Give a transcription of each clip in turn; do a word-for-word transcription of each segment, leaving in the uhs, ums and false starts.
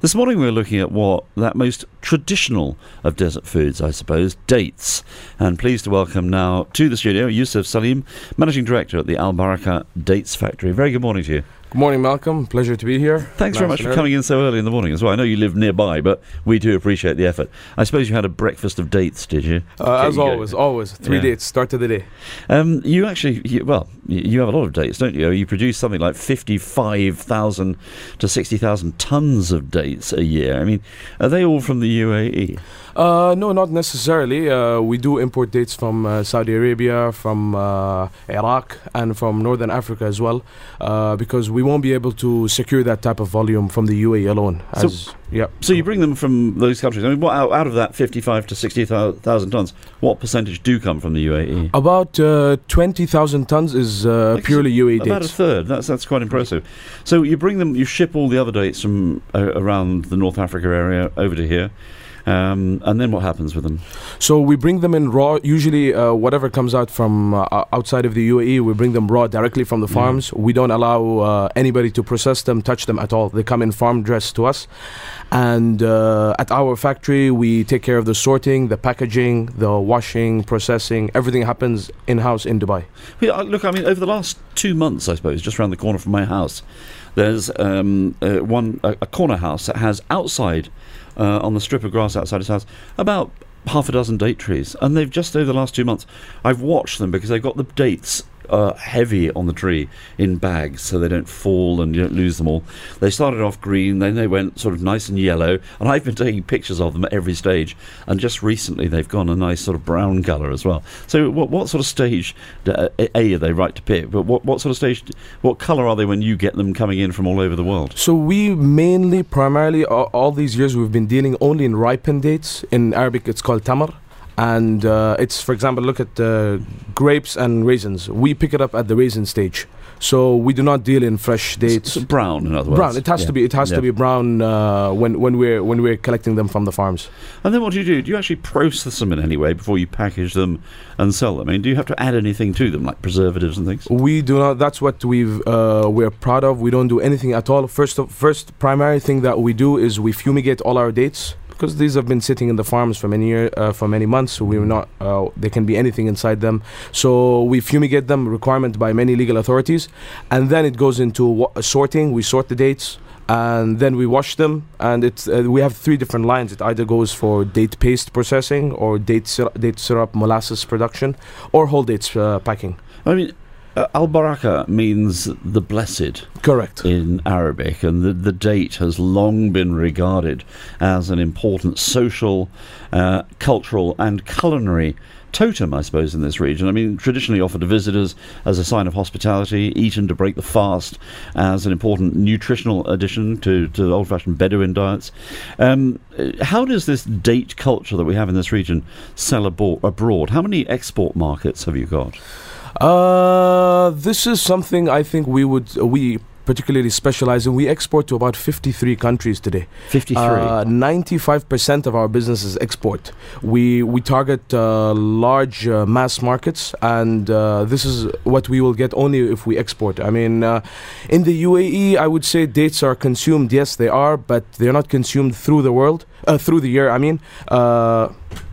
This morning we're looking at what that most traditional of desert foods, I suppose, dates. And pleased to welcome now to the studio Yusuf Salim, Managing Director at the Al Baraka Dates Factory. Very good morning to you. Good morning, Malcolm. Pleasure to be here. Thanks nice very much for coming in so early in the morning as well. I know you live nearby, but we do appreciate the effort. I suppose you had a breakfast of dates, did you? Uh, as always, go. always. Three yeah. dates, start of the day. Um, you actually, you, well, you have a lot of dates, don't you? You produce something like fifty-five thousand to sixty thousand tons of dates a year. I mean, are they all from the U A E? Uh, no, not necessarily. Uh, we do import dates from uh, Saudi Arabia, from uh, Iraq, and from Northern Africa as well, uh, because we won't be able to secure that type of volume from the U A E alone. As, so, yeah. so you bring them from those countries. I mean, what, out, out of that fifty-five to sixty thousand tons, what percentage do come from the U A E? About uh, twenty thousand tons is uh, like purely U A E dates. About a third. That's that's quite impressive. So you bring them, you ship all the other dates from uh, around the North Africa area over to here. Um, and then what happens with them? So we bring them in raw. Usually, uh, whatever comes out from uh, outside of the U A E, we bring them raw directly from the farms. Yeah. We don't allow uh, anybody to process them, touch them at all. They come in farm dressed to us. And uh, at our factory, we take care of the sorting, the packaging, the washing, processing. Everything happens in-house in Dubai. Yeah, look, I mean, over the last two months, I suppose, just around the corner from my house, there's um, uh, one a, a corner house that has outside, uh, on the strip of grass outside his house, about half a dozen date trees. And they've just, over the last two months, I've watched them because they've got the dates Uh, heavy on the tree in bags so they don't fall and you don't lose them all. They started off green, then they went sort of nice and yellow, and I've been taking pictures of them at every stage, and just recently they've gone a nice sort of brown colour as well. So what, what sort of stage uh, A are they right to pick, but what, what sort of stage, what colour are they when you get them coming in from all over the world? So we mainly, primarily, all, all these years we've been dealing only in ripened dates. In Arabic it's called tamar. And uh, it's, for example, look at uh, grapes and raisins. We pick it up at the raisin stage, so we do not deal in fresh dates. So brown, in other words. Brown. It has yeah. to be. It has yeah. to be brown uh, when when we're when we're collecting them from the farms. And then what do you do? Do you actually process them in any way before you package them and sell them? I mean, do you have to add anything to them, like preservatives and things? We do not. That's what we've uh, we're proud of. We don't do anything at all. First, of, first primary thing that we do is we fumigate all our dates, because these have been sitting in the farms for many year, uh, for many months, so we're not. Uh, there can be anything inside them. So we fumigate them, requirement by many legal authorities, and then it goes into wa- sorting. We sort the dates, and then we wash them. And it's uh, we have three different lines. It either goes for date paste processing, or date syrup, date syrup molasses production, or whole dates uh, packing. I mean, Uh, Al Baraka means the blessed. Correct. In Arabic, and the, the date has long been regarded as an important social, uh, cultural and culinary totem, I suppose, in this region. I mean, traditionally offered to visitors as a sign of hospitality, eaten to break the fast as an important nutritional addition to, to old-fashioned Bedouin diets. Um, how does this date culture that we have in this region sell abo- abroad? How many export markets have you got? Uh, this is something I think we would uh, we particularly specialize in. We export to about fifty-three countries today. fifty-three. Uh, ninety-five percent of our business is export. We we target uh, large uh, mass markets, and uh, this is what we will get only if we export. I mean, uh, in the U A E, I would say dates are consumed. Yes, they are, but they're not consumed through the world, uh, through the year. I mean. Uh,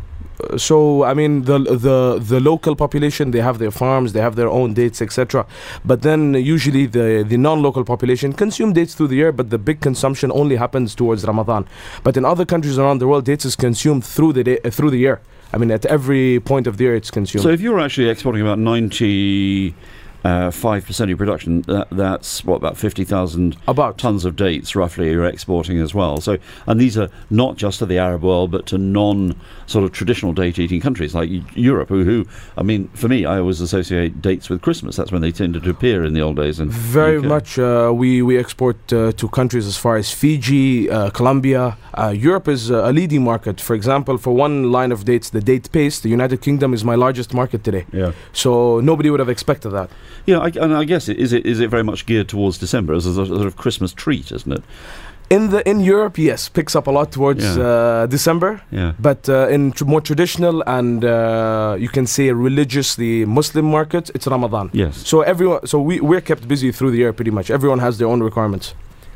So I mean the the the local population, they have their farms, they have their own dates, et cetera. But then usually the the non-local population consume dates through the year, but the big consumption only happens towards Ramadan. But in other countries around the world, dates is consumed through the day, uh, through the year. I mean, at every point of the year, it's consumed. So if you're actually exporting about ninety. Uh, five percent of your production, that, that's what, about fifty thousand about tons of dates roughly you're exporting as well. So, and these are not just to the Arab world, but to non sort of traditional date eating countries like Europe, who, who I mean, for me, I always associate dates with Christmas. That's when they tended to appear in the old days. And very much uh, we we export uh, to countries as far as Fiji, uh, Colombia. Uh, Europe is uh, a leading market. For example, for one line of dates, the date paste, the United Kingdom is my largest market today. Yeah. So nobody would have expected that. Yeah, I, and I guess it, is it is it very much geared towards December as a sort of Christmas treat, isn't it? In the in Europe, yes, picks up a lot towards yeah. uh, December. Yeah. But uh, in tr- more traditional and uh, you can say religiously Muslim markets, it's Ramadan. Yes. So everyone, so we we're kept busy through the year pretty much. Everyone has their own requirements.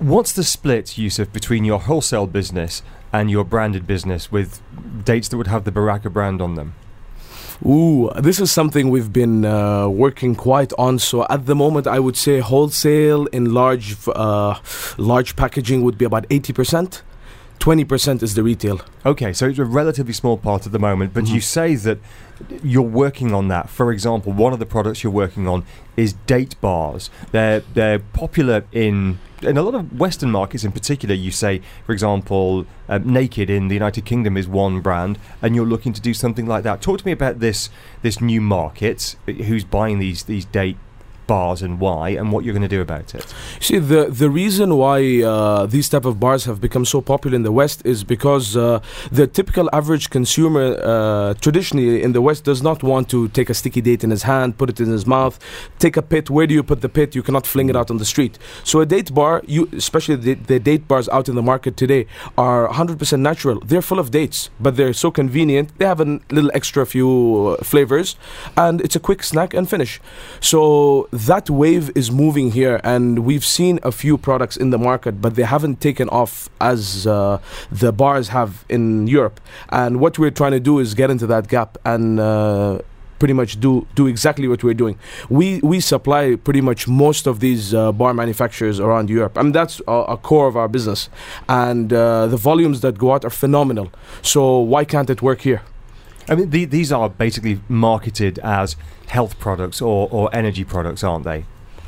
What's the split, Yusuf, between your wholesale business and your branded business with dates that would have the Baraka brand on them? Ooh, this is something we've been uh, working quite on. So at the moment, I would say wholesale in large, uh, large packaging would be about eighty percent. twenty percent is the retail. Okay, so it's a relatively small part at the moment, but mm-hmm. you say that you're working on that. For example, one of the products you're working on is date bars. They're they're popular in in a lot of Western markets in particular. You say, for example, uh, Naked in the United Kingdom is one brand, and you're looking to do something like that. Talk to me about this this new market, who's buying these these date bars and why, and what you're going to do about it. See, the the reason why uh, these type of bars have become so popular in the West is because uh, the typical average consumer uh, traditionally in the West does not want to take a sticky date in his hand, put it in his mouth, take a pit. Where do you put the pit? You cannot fling it out on the street. So a date bar, you especially the, the date bars out in the market today, are one hundred percent natural. They're full of dates, but they're so convenient. They have a little extra few uh, flavors, and it's a quick snack and finish. So that wave is moving here, and we've seen a few products in the market, but they haven't taken off as uh, the bars have in Europe. And what we're trying to do is get into that gap and uh, pretty much do do exactly what we're doing. We we supply pretty much most of these uh, bar manufacturers around Europe. I mean, that's a, a core of our business, and uh, the volumes that go out are phenomenal. So why can't it work here? I mean, the, these are basically marketed as health products or, or energy products, aren't they?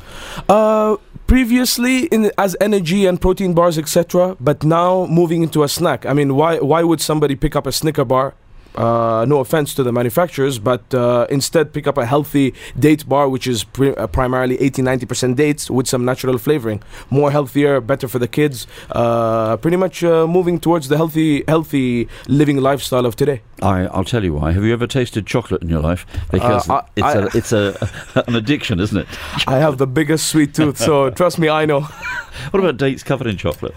Uh, previously, in as energy and protein bars, et cetera. But now moving into a snack. I mean, why why would somebody pick up a Snicker bar? Uh, no offense to the manufacturers, but uh, instead pick up a healthy date bar, which is pri- uh, primarily eighty to ninety percent dates with some natural flavoring. More healthier, better for the kids. Uh, pretty much uh, moving towards the healthy healthy living lifestyle of today. I, I'll tell you why. Have you ever tasted chocolate in your life? Because uh, I, it's, I, a, it's a, an addiction, isn't it? I have the biggest sweet tooth, so trust me, I know. What about dates covered in chocolate?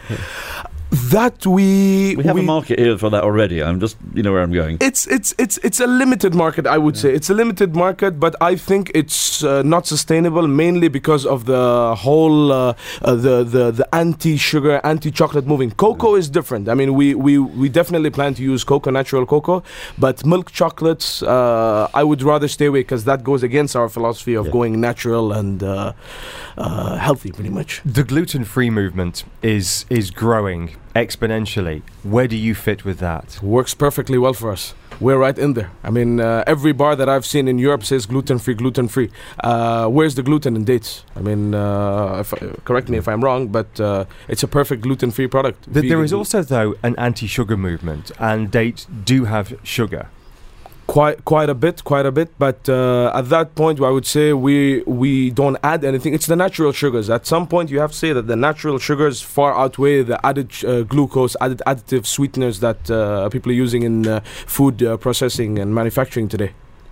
That we we have we, a market here for that already. I'm just, you know where I'm going. It's it's it's it's a limited market, I would yeah. say. It's a limited market, but I think it's uh, not sustainable, mainly because of the whole uh, uh, the the the anti-sugar, anti-chocolate moving. Cocoa yeah. is different. I mean, we, we we definitely plan to use cocoa, natural cocoa, but milk chocolates, uh, I would rather stay away because that goes against our philosophy of yeah. going natural and uh, uh, healthy, pretty much. The gluten-free movement is is growing exponentially. Where do you fit with that? Works perfectly well for us. We're right in there. I mean, uh, every bar that I've seen in Europe says gluten-free, gluten-free. Uh, where's the gluten in dates? I mean, uh, if, uh, correct me if I'm wrong, but uh, it's a perfect gluten-free product. Th- there is also, though, an anti-sugar movement, and dates do have sugar. Quite, quite a bit, quite a bit. But uh, at that point, I would say we we don't add anything. It's the natural sugars. At some point, you have to say that the natural sugars far outweigh the added uh, glucose, added additive sweeteners that uh, people are using in uh, food uh, processing and manufacturing today.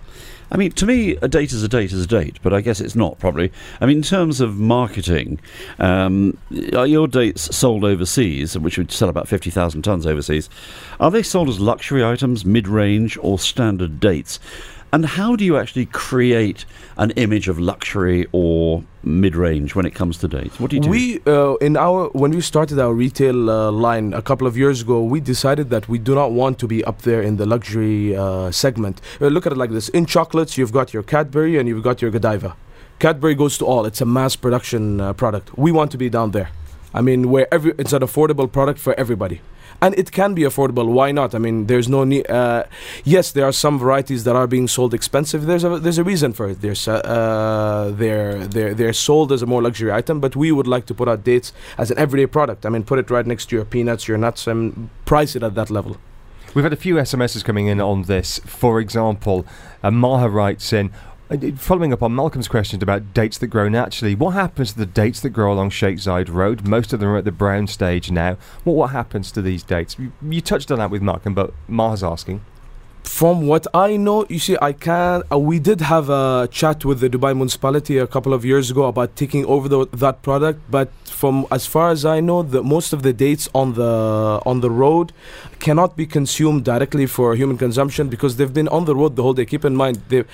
I mean, to me, a date is a date is a date, but I guess it's not, probably. I mean, in terms of marketing, um, are your dates sold overseas, which would sell about fifty thousand tonnes overseas, are they sold as luxury items, mid-range, or standard dates? And how do you actually create an image of luxury or mid-range when it comes to dates? What do you do? We, uh, in our, when we started our retail uh, line a couple of years ago, we decided that we do not want to be up there in the luxury uh, segment. Uh, look at it like this. In chocolates, you've got your Cadbury and you've got your Godiva. Cadbury goes to all. It's a mass production uh, product. We want to be down there. I mean, where every, it's an affordable product for everybody. And it can be affordable. Why not? I mean, there's no need. Uh, yes, there are some varieties that are being sold expensive. There's a there's a reason for it. There's uh, they're they're they're sold as a more luxury item. But we would like to put out dates as an everyday product. I mean, put it right next to your peanuts, your nuts, and price it at that level. We've had a few S M Ses coming in on this. For example, uh, Maha writes in, following up on Malcolm's question about dates that grow naturally, what happens to the dates that grow along Sheikh Zayed Road? Most of them are at the brown stage now. What what happens to these dates? You, you touched on that with Malcolm, but Maha's asking. From what I know, you see, I can. Uh, we did have a chat with the Dubai municipality a couple of years ago about taking over the, that product. But from as far as I know, the most of the dates on the on the road cannot be consumed directly for human consumption because they've been on the road the whole day. Keep in mind, they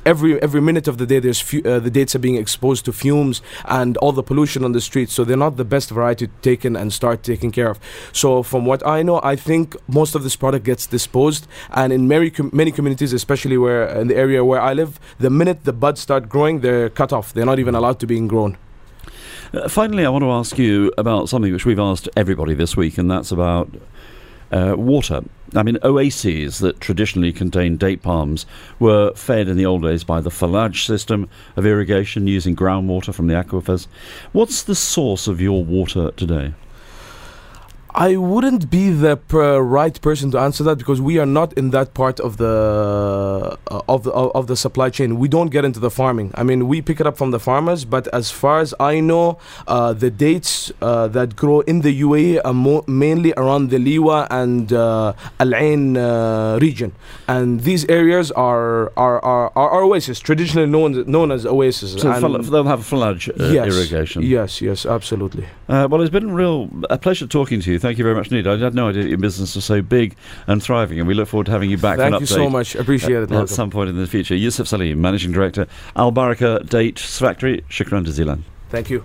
every every minute of the day, there's fu- uh, the dates are being exposed to fumes and all the pollution on the streets. So they're not the best variety to take in and start taking care of. So from what I know, I think most of this product gets disposed, and in many com- many communities, especially where in the area where I live, the minute the buds start growing, they're cut off. They're not even allowed to be grown. Uh, finally, I want to ask you about something which we've asked everybody this week, and that's about uh, water. I mean, oases that traditionally contain date palms were fed in the old days by the Falaj system of irrigation using groundwater from the aquifers. What's the source of your water today? I wouldn't be the per right person to answer that, because we are not in that part of the uh, of the of the supply chain. We don't get into the farming. I mean, we pick it up from the farmers, but as far as I know, uh, the dates uh, that grow in the U A E are mo- mainly around the Liwa and uh, Al Ain uh, region, and these areas are are, are, are oases, traditionally known known as oases. So and fal- they'll have Falaj uh, yes, irrigation. Yes, yes, absolutely. Uh, well, it's been a real a pleasure talking to you. Thank you very much indeed. I had no idea your business was so big and thriving, and we look forward to having you back Thank for an you update. so much. Appreciate it. At, at some point in the future. Yusuf Salim, Managing Director, Al Baraka Date Factory. Shukran jazilan. Thank you.